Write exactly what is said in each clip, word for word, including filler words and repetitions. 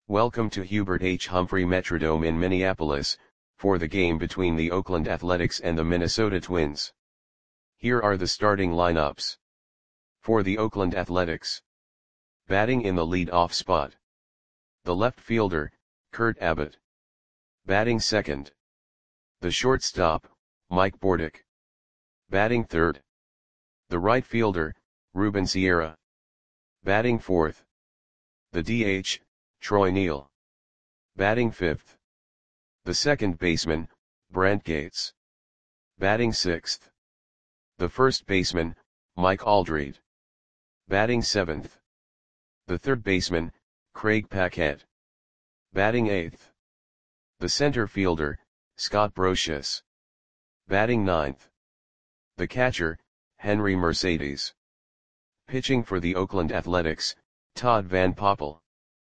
Welcome to Hubert H. Humphrey Metrodome in Minneapolis, for the game between the Oakland Athletics and the Minnesota Twins. Here are the starting lineups. For the Oakland Athletics. Batting in the lead-off spot. The left fielder, Kurt Abbott. Batting second. The shortstop, Mike Bordick. Batting third. The right fielder, Ruben Sierra. Batting fourth. The D H, Troy Neal. Batting fifth. The second baseman, Brant Gates. Batting sixth. The first baseman, Mike Aldrete. Batting seventh. The third baseman, Craig Paquette. Batting eighth. The center fielder, Scott Brosius. Batting ninth. The catcher, Henry Mercedes. Pitching for the Oakland Athletics, Todd Van Poppel.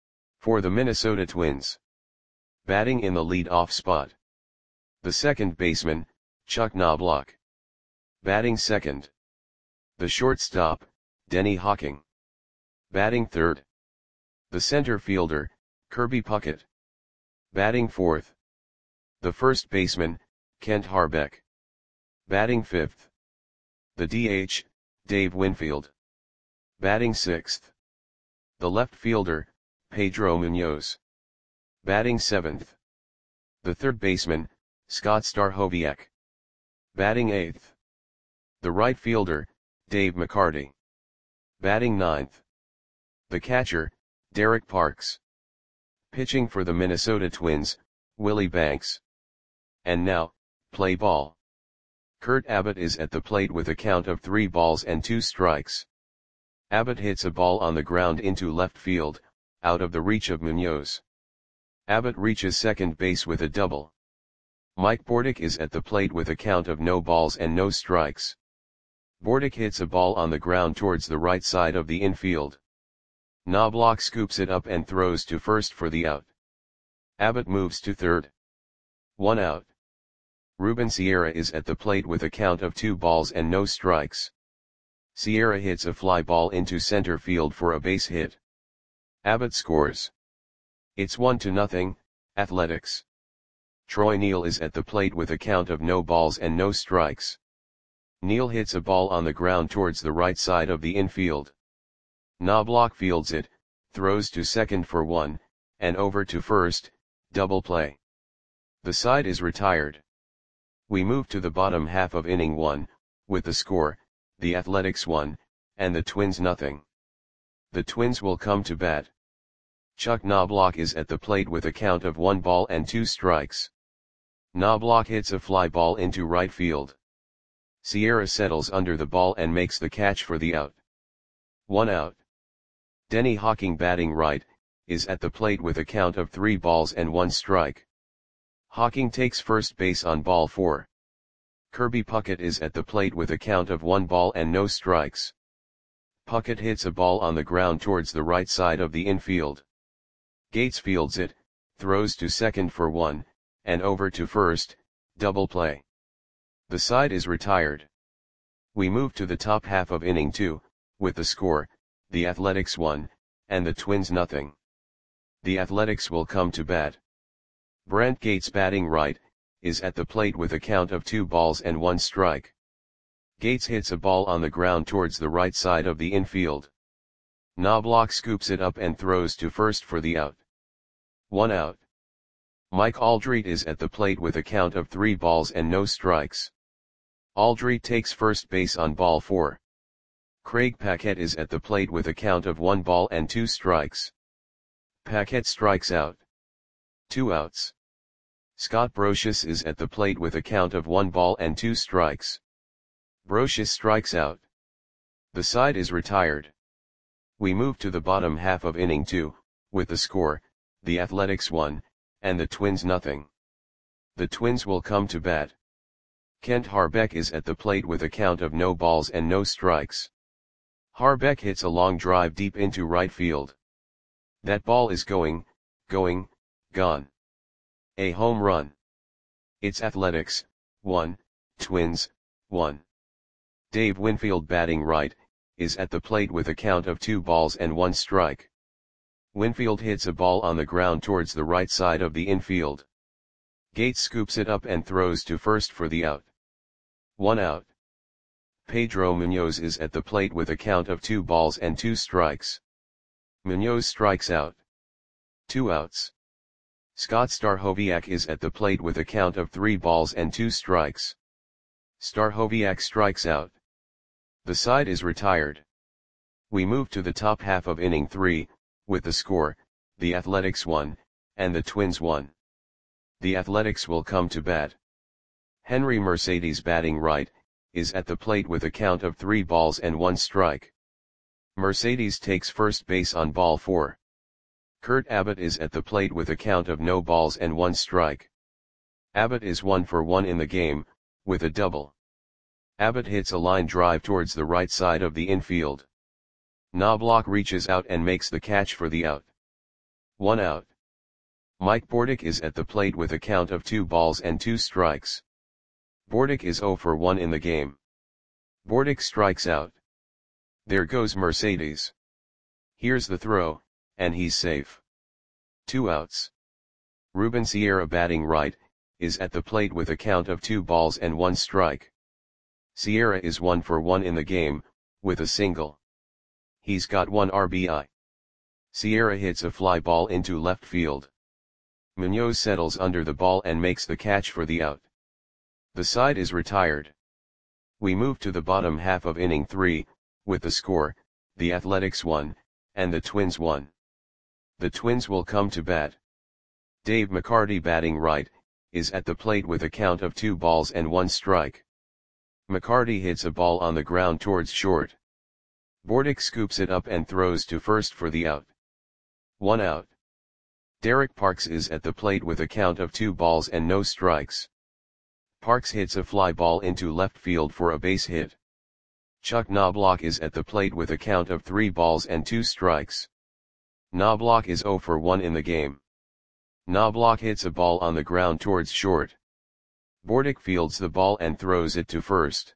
For the Minnesota Twins. Batting in the lead-off spot. The second baseman, Chuck Knobloch. Batting second. The shortstop, Denny Hawking. Batting third. The center fielder, Kirby Puckett. Batting fourth. The first baseman, Kent Harbeck. Batting fifth. The D H, Dave Winfield. Batting sixth. The left fielder, Pedro Munoz. Batting seventh. The third baseman, Scott Stachowiak. Batting eighth. The right fielder, Dave McCarty. Batting ninth. The catcher, Derek Parks. Pitching for the Minnesota Twins, Willie Banks. And now, play ball. Kurt Abbott is at the plate with a count of three balls and two strikes. Abbott hits a ball on the ground into left field, out of the reach of Munoz. Abbott reaches second base with a double. Mike Bordick is at the plate with a count of no balls and no strikes. Bordick hits a ball on the ground towards the right side of the infield. Knobloch scoops it up and throws to first for the out. Abbott moves to third. One out. Ruben Sierra is at the plate with a count of two balls and no strikes. Sierra hits a fly ball into center field for a base hit. Abbott scores. It's one to nothing, Athletics. Troy Neal is at the plate with a count of no balls and no strikes. Neal hits a ball on the ground towards the right side of the infield. Knobloch fields it, throws to second for one, and over to first, double play. The side is retired. We move to the bottom half of inning one, with the score, the Athletics one, and the Twins nothing. The Twins will come to bat. Chuck Knobloch is at the plate with a count of one ball and two strikes. Knobloch hits a fly ball into right field. Sierra settles under the ball and makes the catch for the out. One out. Denny Hawking, batting right, is at the plate with a count of three balls and one strike. Hawking takes first base on ball four. Kirby Puckett is at the plate with a count of one ball and no strikes. Puckett hits a ball on the ground towards the right side of the infield. Gates fields it, throws to second for one, and over to first, double play. The side is retired. We move to the top half of inning two, with the score, the Athletics one, and the Twins nothing. The Athletics will come to bat. Brant Gates, batting right, is at the plate with a count of two balls and one strike. Gates hits a ball on the ground towards the right side of the infield. Knobloch scoops it up and throws to first for the out. One out. Mike Aldrete is at the plate with a count of three balls and no strikes. Aldrete takes first base on ball four. Craig Paquette is at the plate with a count of one ball and two strikes. Paquette strikes out. Two outs. Scott Brosius is at the plate with a count of one ball and two strikes. Brosius strikes out. The side is retired. We move to the bottom half of inning two, with the score, the Athletics one, and the Twins nothing. The Twins will come to bat. Kent Harbeck is at the plate with a count of no balls and no strikes. Harbeck hits a long drive deep into right field. That ball is going, going, gone. A home run. It's Athletics, one, Twins, one. Dave Winfield, batting right, is at the plate with a count of two balls and one strike. Winfield hits a ball on the ground towards the right side of the infield. Gates scoops it up and throws to first for the out. One out. Pedro Munoz is at the plate with a count of two balls and two strikes. Munoz strikes out. Two outs. Scott Stachowiak is at the plate with a count of three balls and two strikes. Stachowiak strikes out. The side is retired. We move to the top half of inning three, with the score, the Athletics one, and the Twins one. The Athletics will come to bat. Henry Mercedes, batting right, is at the plate with a count of three balls and one strike. Mercedes takes first base on ball four. Kurt Abbott is at the plate with a count of no balls and one strike. Abbott is one for one in the game, with a double. Abbott hits a line drive towards the right side of the infield. Knobloch reaches out and makes the catch for the out. One out. Mike Bordick is at the plate with a count of two balls and two strikes. Bordick is zero for one in the game. Bordick strikes out. There goes Mercedes. Here's the throw, and he's safe. Two outs. Ruben Sierra, batting right, is at the plate with a count of two balls and one strike. Sierra is one for one in the game, with a single. He's got one R B I. Sierra hits a fly ball into left field. Munoz settles under the ball and makes the catch for the out. The side is retired. We move to the bottom half of inning three, with the score, the Athletics one, and the Twins one. The Twins will come to bat. Dave McCarty, batting right, is at the plate with a count of two balls and one strike. McCarty hits a ball on the ground towards short. Bordick scoops it up and throws to first for the out. One out. Derek Parks is at the plate with a count of two balls and no strikes. Parks hits a fly ball into left field for a base hit. Chuck Knobloch is at the plate with a count of three balls and two strikes. Knobloch is zero for one in the game. Knobloch hits a ball on the ground towards short. Bordick fields the ball and throws it to first.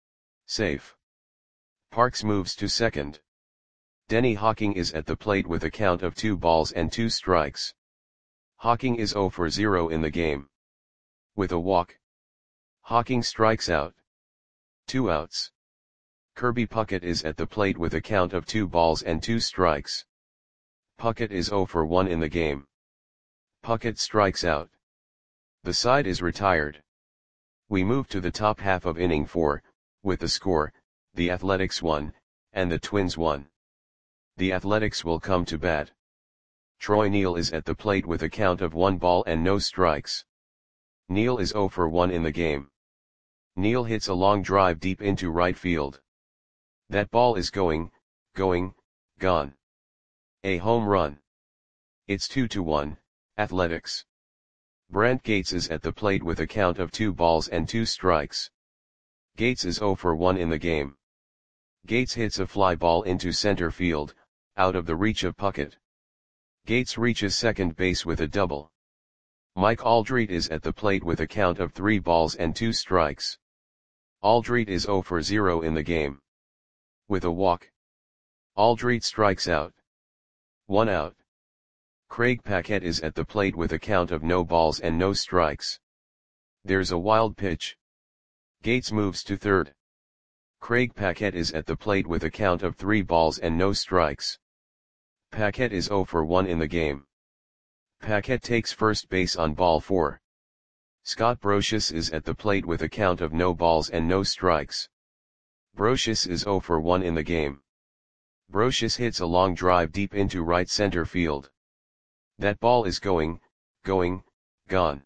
Safe. Parks moves to second. Denny Hawking is at the plate with a count of two balls and two strikes. Hawking is zero for zero in the game. With a walk, Hawking strikes out. Two outs. Kirby Puckett is at the plate with a count of two balls and two strikes. Puckett is zero for one in the game. Puckett strikes out. The side is retired. We move to the top half of inning four, with the score, the Athletics one, and the Twins one. The Athletics will come to bat. Troy Neal is at the plate with a count of one ball and no strikes. Neal is zero for one in the game. Neal hits a long drive deep into right field. That ball is going, going, gone. A home run. It's two to one, Athletics. Brent Gates is at the plate with a count of two balls and two strikes. Gates is zero for one in the game. Gates hits a fly ball into center field, out of the reach of Puckett. Gates reaches second base with a double. Mike Aldrete is at the plate with a count of three balls and two strikes. Aldrete is zero for zero in the game. With a walk, Aldrete strikes out. One out. Craig Paquette is at the plate with a count of no balls and no strikes. There's a wild pitch. Gates moves to third. Craig Paquette is at the plate with a count of three balls and no strikes. Paquette is zero for one in the game. Paquette takes first base on ball four. Scott Brosius is at the plate with a count of no balls and no strikes. Brosius is zero for one in the game. Brosius hits a long drive deep into right center field. That ball is going, going, gone.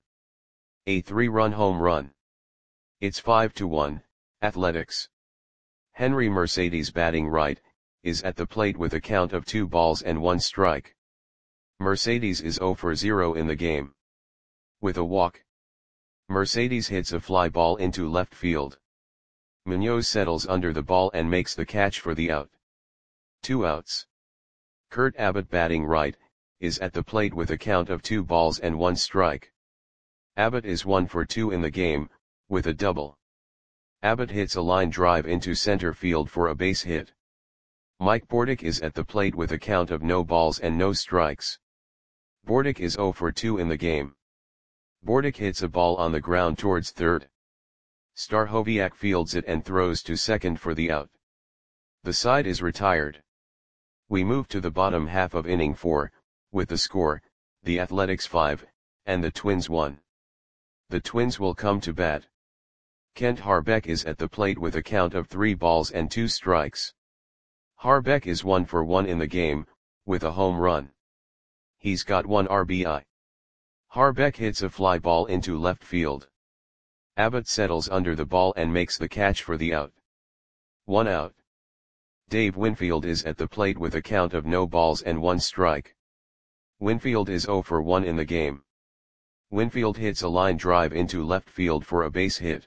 A three-run home run. It's five to one, Athletics. Henry Mercedes, batting right, is at the plate with a count of two balls and one strike. Mercedes is zero for zero in the game. With a walk, Mercedes hits a fly ball into left field. Munoz settles under the ball and makes the catch for the out. Two outs. Kurt Abbott, batting right, is at the plate with a count of two balls and one strike. Abbott is one for two in the game, with a double. Abbott hits a line drive into center field for a base hit. Mike Bordick is at the plate with a count of no balls and no strikes. Bordick is zero for two in the game. Bordick hits a ball on the ground towards third. Stachowiak fields it and throws to second for the out. The side is retired. We move to the bottom half of inning four, with the score, the Athletics five, and the Twins one. The Twins will come to bat. Kent Harbeck is at the plate with a count of three balls and two strikes. Harbeck is one for one in the game, with a home run. He's got one R B I. Harbeck hits a fly ball into left field. Abbott settles under the ball and makes the catch for the out. One out. Dave Winfield is at the plate with a count of no balls and one strike. Winfield is zero for one in the game. Winfield hits a line drive into left field for a base hit.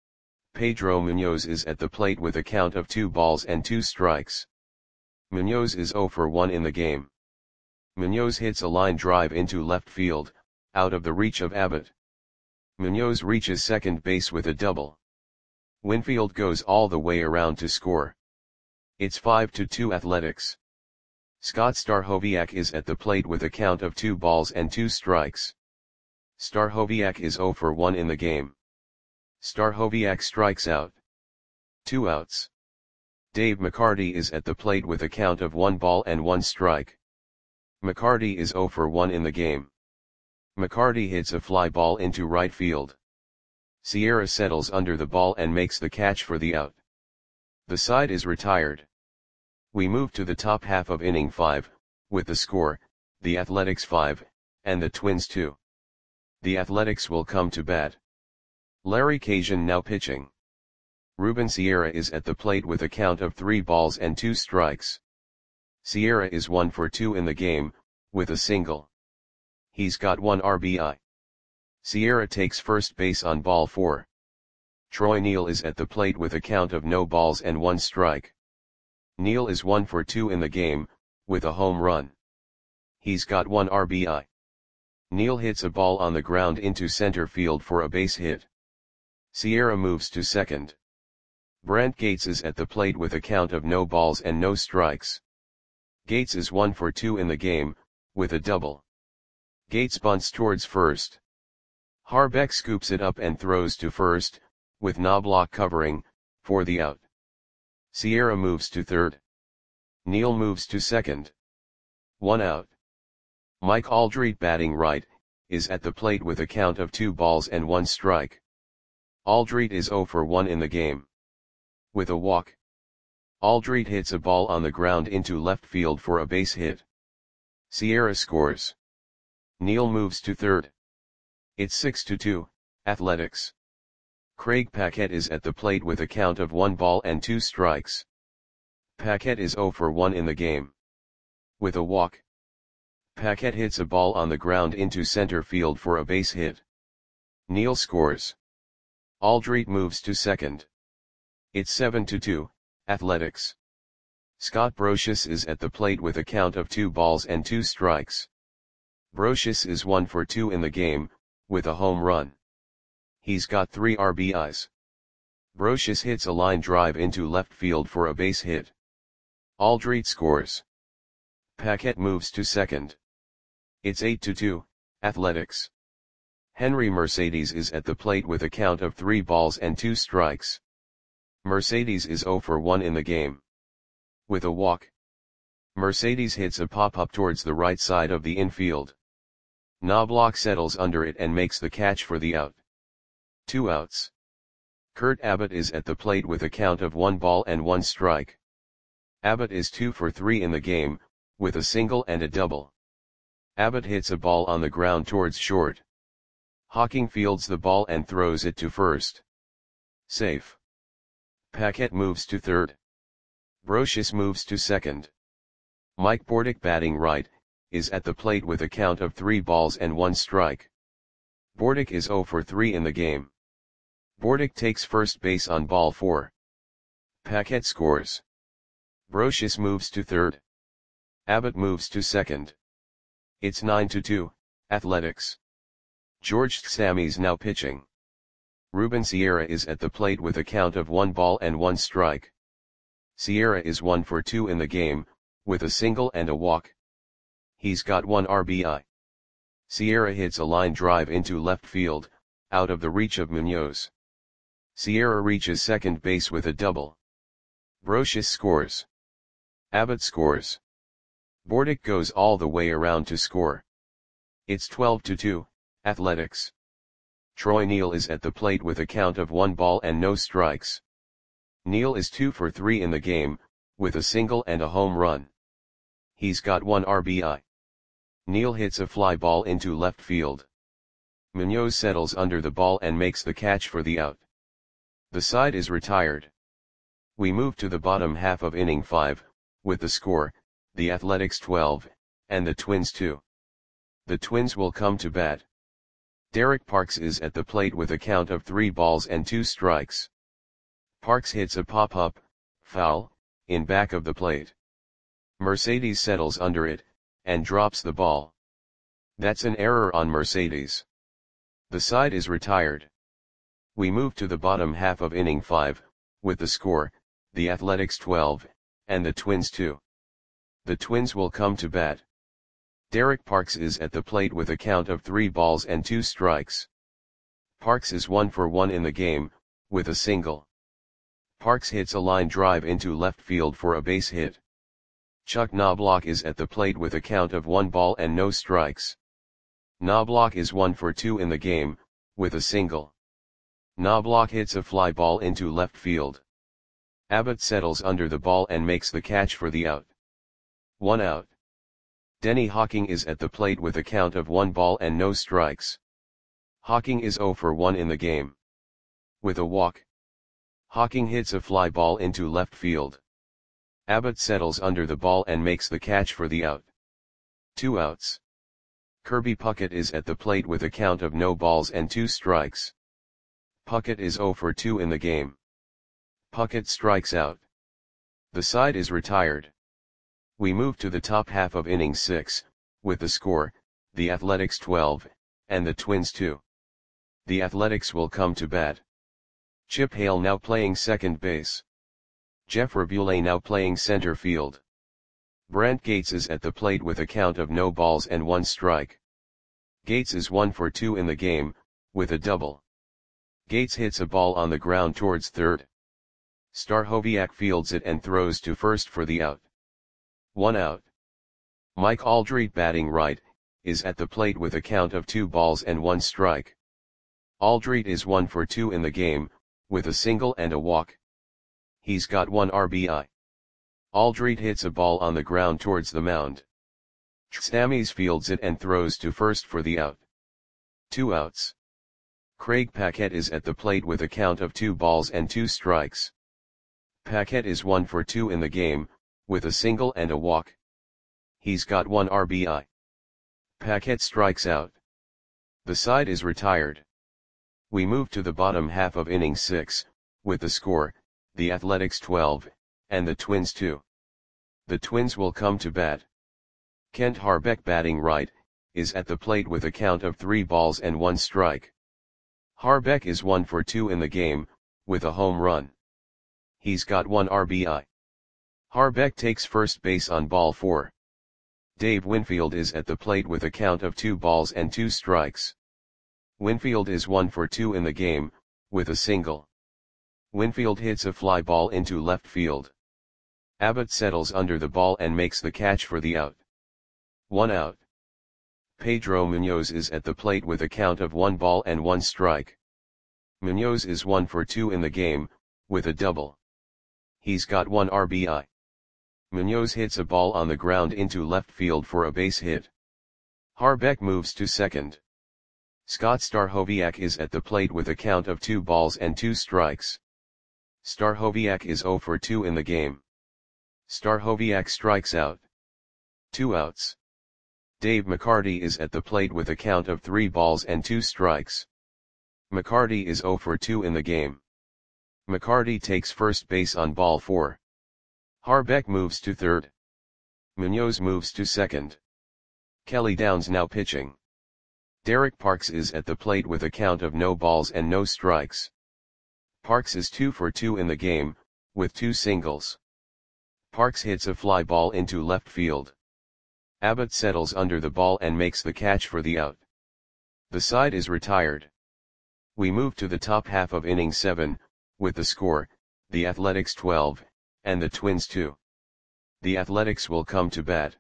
Pedro Munoz is at the plate with a count of two balls and two strikes. Munoz is zero for one in the game. Munoz hits a line drive into left field, out of the reach of Abbott. Munoz reaches second base with a double. Winfield goes all the way around to score. It's five to two Athletics. Scott Stachowiak is at the plate with a count of two balls and two strikes. Stachowiak is zero for one in the game. Stachowiak strikes out. Two outs. Dave McCarty is at the plate with a count of one ball and one strike. McCarty is zero for one in the game. McCarty hits a fly ball into right field. Sierra settles under the ball and makes the catch for the out. The side is retired. We move to the top half of inning five, with the score, the Athletics five, and the Twins two. The Athletics will come to bat. Larry Cajun now pitching. Ruben Sierra is at the plate with a count of three balls and two strikes. Sierra is one for two in the game, with a single. He's got one R B I. Sierra takes first base on ball four. Troy Neal is at the plate with a count of no balls and one strike. Neal is one for two in the game, with a home run. He's got one R B I. Neal hits a ball on the ground into center field for a base hit. Sierra moves to second. Brent Gates is at the plate with a count of no balls and no strikes. Gates is one for two in the game, with a double. Gates bunts towards first. Harbeck scoops it up and throws to first, with Knobloch covering, for the out. Sierra moves to third. Neal moves to second. One out. Mike Aldrete batting right, is at the plate with a count of two balls and one strike. Aldrete is zero for one in the game. With a walk. Aldrete hits a ball on the ground into left field for a base hit. Sierra scores. Neal moves to third. It's six to two, Athletics. Craig Paquette is at the plate with a count of one ball and two strikes. Paquette is zero for one in the game. With a walk. Paquette hits a ball on the ground into center field for a base hit. Neal scores. Aldrete moves to second. It's seven to two, Athletics. Scott Brosius is at the plate with a count of two balls and two strikes. Brosius is one for two in the game, with a home run. He's got three R B Is. Brosius hits a line drive into left field for a base hit. Aldrete scores. Paquette moves to second. It's eight to two, Athletics. Henry Mercedes is at the plate with a count of three balls and two strikes. Mercedes is zero for one in the game. With a walk. Mercedes hits a pop-up towards the right side of the infield. Knobloch settles under it and makes the catch for the out. Two outs. Kurt Abbott is at the plate with a count of one ball and one strike. Abbott is two for three in the game, with a single and a double. Abbott hits a ball on the ground towards short. Hawking fields the ball and throws it to first. Safe. Paquette moves to third. Brosius moves to second. Mike Bordick batting right, is at the plate with a count of three balls and one strike. Bordick is zero for three in the game. Bordick takes first base on ball four. Paquette scores. Brosius moves to third. Abbott moves to second. It's nine to two, Athletics. George Sammy's now pitching. Ruben Sierra is at the plate with a count of one ball and one strike. Sierra is one for two in the game, with a single and a walk. He's got one R B I. Sierra hits a line drive into left field, out of the reach of Munoz. Sierra reaches second base with a double. Brocious scores. Abbott scores. Bordick goes all the way around to score. It's twelve to two, Athletics. Troy Neal is at the plate with a count of one ball and no strikes. Neal is two for three in the game, with a single and a home run. He's got one R B I. Neal hits a fly ball into left field. Munoz settles under the ball and makes the catch for the out. The side is retired. We move to the bottom half of inning five, with the score, the Athletics twelve, and the Twins two. The Twins will come to bat. Derek Parks is at the plate with a count of three balls and two strikes. Parks hits a pop-up, foul, in back of the plate. Mercedes settles under it, and drops the ball. That's an error on Mercedes. The side is retired. We move to the bottom half of inning five, with the score, the Athletics twelve, and the Twins two. The Twins will come to bat. Derek Parks is at the plate with a count of three balls and two strikes. Parks is one for one in the game, with a single. Parks hits a line drive into left field for a base hit. Chuck Knobloch is at the plate with a count of one ball and no strikes. Knobloch is one for two in the game, with a single. Knobloch hits a fly ball into left field. Abbott settles under the ball and makes the catch for the out. One out. Denny Hawking is at the plate with a count of one ball and no strikes. Hawking is zero for one in the game. With a walk. Hawking hits a fly ball into left field. Abbott settles under the ball and makes the catch for the out. Two outs. Kirby Puckett is at the plate with a count of no balls and two strikes. Puckett is zero for two in the game. Puckett strikes out. The side is retired. We move to the top half of inning six, with the score, the Athletics twelve, and the Twins two. The Athletics will come to bat. Chip Hale now playing second base. Jeff Rabule now playing center field. Brant Gates is at the plate with a count of no balls and one strike. Gates is one for two in the game, with a double. Gates hits a ball on the ground towards third. Stachowiak fields it and throws to first for the out. One out. Mike Aldrete batting right, is at the plate with a count of two balls and one strike. Aldrete is one for two in the game, with a single and a walk. He's got one R B I. Aldrete hits a ball on the ground towards the mound. Stammes fields it and throws to first for the out. Two outs. Craig Paquette is at the plate with a count of two balls and two strikes. Paquette is one for two in the game, with a single and a walk. He's got one R B I. Paquette strikes out. The side is retired. We move to the bottom half of inning six, with the score, the Athletics twelve, and the Twins two. The Twins will come to bat. Kent Harbeck batting right, is at the plate with a count of three balls and one strike. Harbeck is one for two in the game, with a home run. He's got one R B I. Harbeck takes first base on ball four. Dave Winfield is at the plate with a count of two balls and two strikes. Winfield is one for two in the game, with a single. Winfield hits a fly ball into left field. Abbott settles under the ball and makes the catch for the out. One out. Pedro Munoz is at the plate with a count of one ball and one strike. Munoz is one for two in the game, with a double. He's got one R B I. Munoz hits a ball on the ground into left field for a base hit. Harbeck moves to second. Scott Stachowiak is at the plate with a count of two balls and two strikes. Stachowiak is zero for two in the game. Stachowiak strikes out. Two outs. Dave McCarty is at the plate with a count of three balls and two strikes. McCarty is zero for two in the game. McCarty takes first base on ball four. Harbeck moves to third. Munoz moves to second. Kelly Downs now pitching. Derek Parks is at the plate with a count of no balls and no strikes. Parks is two for two in the game, with two singles. Parks hits a fly ball into left field. Abbott settles under the ball and makes the catch for the out. The side is retired. We move to the top half of inning seven, with the score, the Athletics twelve, and the Twins two. The Athletics will come to bat.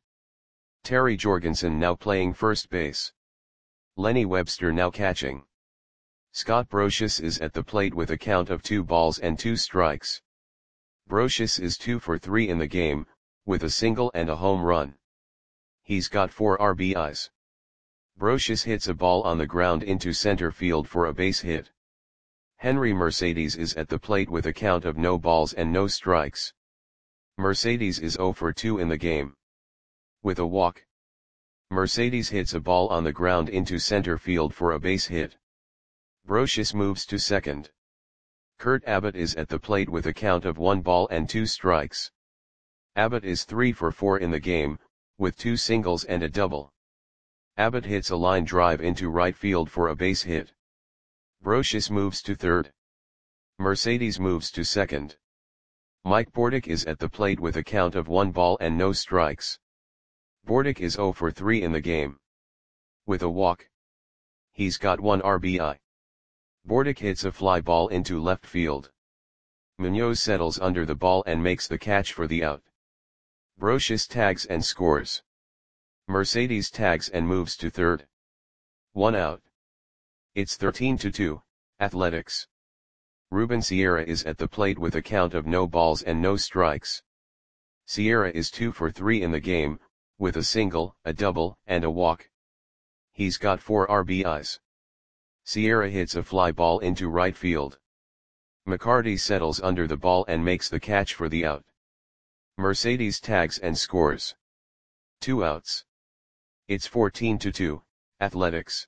Terry Jorgensen now playing first base. Lenny Webster now catching. Scott Brosius is at the plate with a count of two balls and two strikes. Brosius is two for three in the game, with a single and a home run. He's got four R B Is. Brosius hits a ball on the ground into center field for a base hit. Henry Mercedes is at the plate with a count of no balls and no strikes. Mercedes is zero for two in the game. With a walk. Mercedes hits a ball on the ground into center field for a base hit. Brosius moves to second. Kurt Abbott is at the plate with a count of one ball and two strikes. Abbott is three for four in the game, with two singles and a double. Abbott hits a line drive into right field for a base hit. Brosius moves to third. Mercedes moves to second. Mike Bordick is at the plate with a count of one ball and no strikes. Bordick is zero for three in the game. With a walk. He's got one R B I. Bordick hits a fly ball into left field. Munoz settles under the ball and makes the catch for the out. Brosius tags and scores. Mercedes tags and moves to third. One out. It's thirteen to two, Athletics. Ruben Sierra is at the plate with a count of no balls and no strikes. Sierra is two for three in the game, with a single, a double, and a walk. He's got four R B Is. Sierra hits a fly ball into right field. McCarty settles under the ball and makes the catch for the out. Mercedes tags and scores. Two outs. It's fourteen to two, Athletics.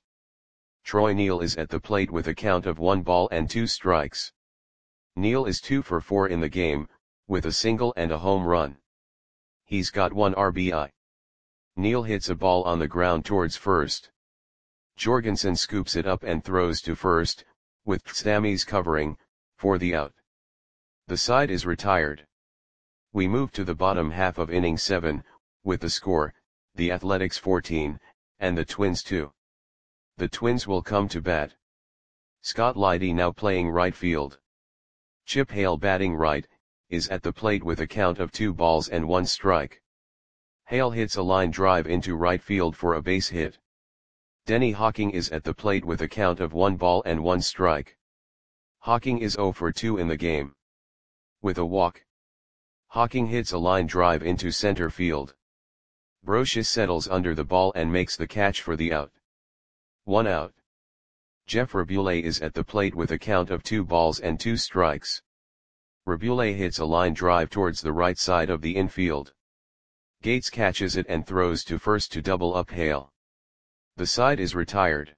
Troy Neal is at the plate with a count of one ball and two strikes. Neal is two for four in the game, with a single and a home run. He's got one R B I. Neal hits a ball on the ground towards first. Jorgensen scoops it up and throws to first, with Stammies covering, for the out. The side is retired. We move to the bottom half of inning seven, with the score, the Athletics fourteen, and the Twins two. The Twins will come to bat. Scott Leidy now playing right field. Chip Hale batting right, is at the plate with a count of two balls and one strike. Hale hits a line drive into right field for a base hit. Denny Hawking is at the plate with a count of one ball and one strike. Hawking is zero for two in the game. With a walk. Hawking hits a line drive into center field. Brosius settles under the ball and makes the catch for the out. One out. Jeff Rabule is at the plate with a count of two balls and two strikes. Rabule hits a line drive towards the right side of the infield. Gates catches it and throws to first to double up Hale. The side is retired.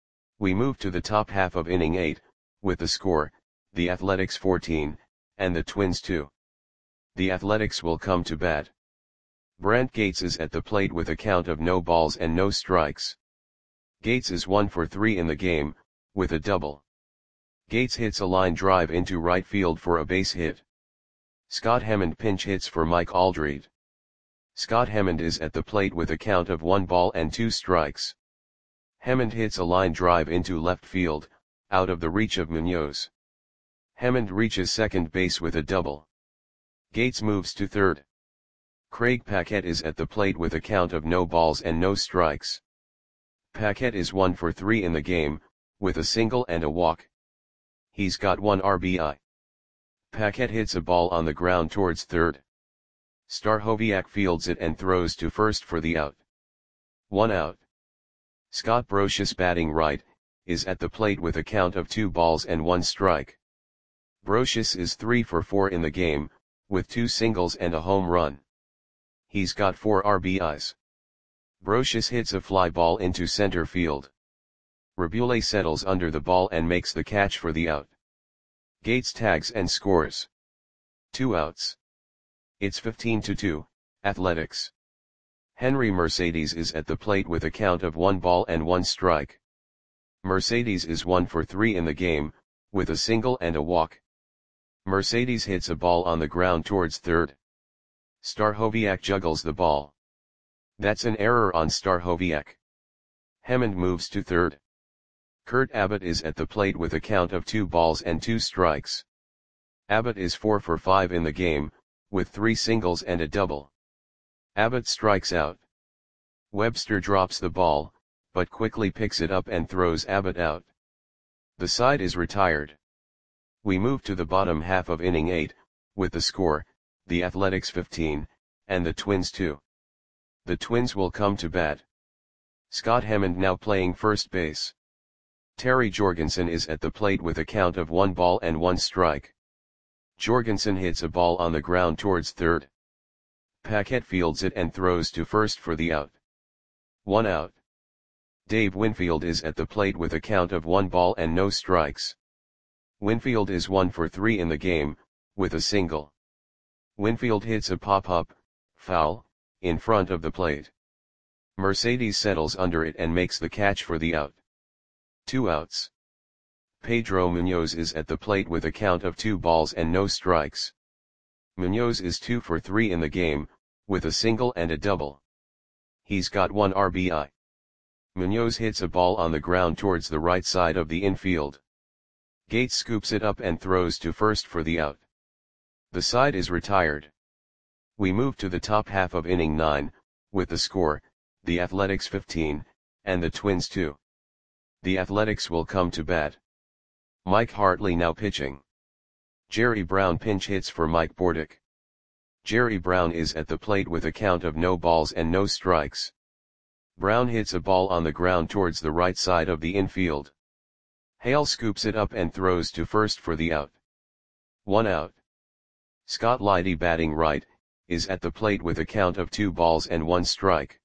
We move to the top half of inning eight, with the score, the Athletics fourteen, and the Twins two. The Athletics will come to bat. Brent Gates is at the plate with a count of no balls and no strikes. Gates is one for three in the game, with a double. Gates hits a line drive into right field for a base hit. Scott Hammond pinch hits for Mike Aldred. Scott Hammond is at the plate with a count of one ball and two strikes. Hammond hits a line drive into left field, out of the reach of Munoz. Hammond reaches second base with a double. Gates moves to third. Craig Paquette is at the plate with a count of no balls and no strikes. Paquette is one for three in the game, with a single and a walk. He's got one R B I. Paquette hits a ball on the ground towards third. Stachowiak fields it and throws to first for the out. One out. Scott Brosius batting right, is at the plate with a count of two balls and one strike. Brosius is three for four in the game, with two singles and a home run. He's got four R B Is. Brosius hits a fly ball into center field. Rabule settles under the ball and makes the catch for the out. Gates tags and scores. Two outs. It's fifteen to two, Athletics. Henry Mercedes is at the plate with a count of one ball and one strike. Mercedes is one for three in the game, with a single and a walk. Mercedes hits a ball on the ground towards third. Stachowiak juggles the ball. That's an error on Stachowiak. Hammond moves to third. Kurt Abbott is at the plate with a count of two balls and two strikes. Abbott is four for five in the game, with three singles and a double. Abbott strikes out. Webster drops the ball, but quickly picks it up and throws Abbott out. The side is retired. We move to the bottom half of inning eight, with the score, the Athletics fifteen, and the Twins two. The Twins will come to bat. Scott Hammond now playing first base. Terry Jorgensen is at the plate with a count of one ball and one strike. Jorgensen hits a ball on the ground towards third. Paquette fields it and throws to first for the out. One out. Dave Winfield is at the plate with a count of one ball and no strikes. Winfield is one for three in the game, with a single. Winfield hits a pop-up, foul, in front of the plate. Mercedes settles under it and makes the catch for the out. Two outs. Pedro Munoz is at the plate with a count of two balls and no strikes. Munoz is two for three in the game, with a single and a double. He's got one R B I. Munoz hits a ball on the ground towards the right side of the infield. Gates scoops it up and throws to first for the out. The side is retired. We move to the top half of inning nine, with the score, the Athletics fifteen, and the Twins two. The Athletics will come to bat. Mike Hartley now pitching. Jerry Brown pinch hits for Mike Bordick. Jerry Brown is at the plate with a count of no balls and no strikes. Brown hits a ball on the ground towards the right side of the infield. Hale scoops it up and throws to first for the out. One out. Scott Leidy batting right, is at the plate with a count of two balls and one strike.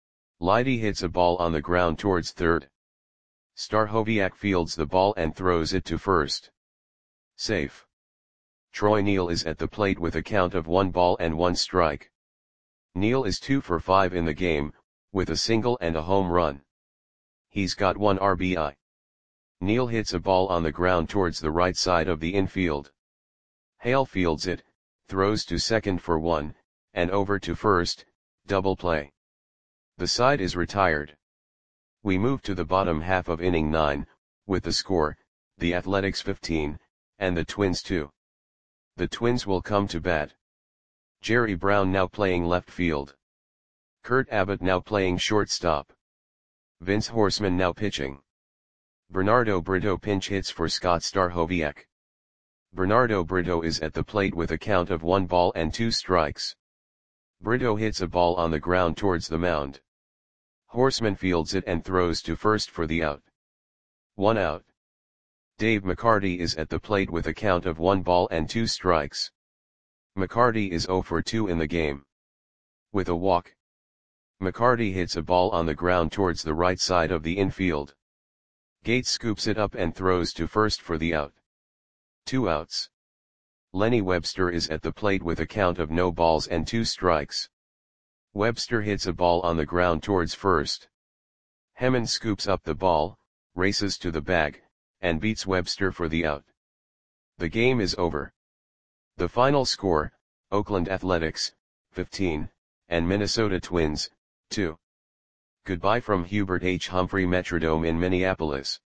Leidy hits a ball on the ground towards third. Stachowiak fields the ball and throws it to first. Safe. Troy Neal is at the plate with a count of one ball and one strike. Neal is two for five in the game, with a single and a home run. He's got one R B I. Neal hits a ball on the ground towards the right side of the infield. Hale fields it, throws to second for one, and over to first, double play. The side is retired. We move to the bottom half of inning nine, with the score, the Athletics fifteen, and the Twins two. The Twins will come to bat. Jerry Brown now playing left field. Kurt Abbott now playing shortstop. Vince Horseman now pitching. Bernardo Brito pinch hits for Scott Stachowiak. Bernardo Brito is at the plate with a count of one ball and two strikes. Brito hits a ball on the ground towards the mound. Horseman fields it and throws to first for the out. One out. Dave McCarty is at the plate with a count of one ball and two strikes. McCarty is zero for two in the game. With a walk. McCarty hits a ball on the ground towards the right side of the infield. Gates scoops it up and throws to first for the out. Two outs. Lenny Webster is at the plate with a count of no balls and two strikes. Webster hits a ball on the ground towards first. Hammond scoops up the ball, races to the bag, and beats Webster for the out. The game is over. The final score, Oakland Athletics, fifteen, and Minnesota Twins, two. Goodbye from Hubert H. Humphrey Metrodome in Minneapolis.